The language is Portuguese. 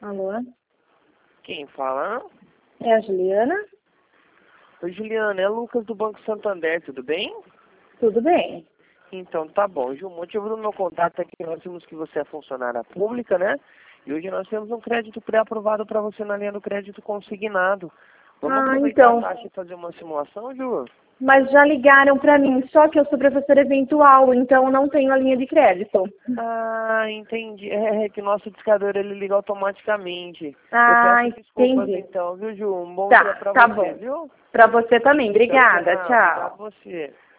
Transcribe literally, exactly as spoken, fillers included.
Alô? Quem fala? É a Juliana? Oi, Juliana, é Lucas do Banco Santander, tudo bem? Tudo bem. Então, tá bom. Ju, o motivo do meu contato é que nós vimos que você é funcionária pública, né? E hoje nós temos um crédito pré-aprovado para você na linha do crédito consignado. Vamos Ah, aproveitar então. a taxa e fazer uma simulação, Ju? Mas já ligaram para mim, só que eu sou professora eventual, então não tenho a linha de crédito. Ah, entendi. É, é que nosso discador ele liga automaticamente. Eu Ah, peço desculpas entendi. então, viu, Ju? Um bom dia Tá, para tá você, bom. viu? Para você também. Tchau, Obrigada. tchau. Obrigado Tchau. a você.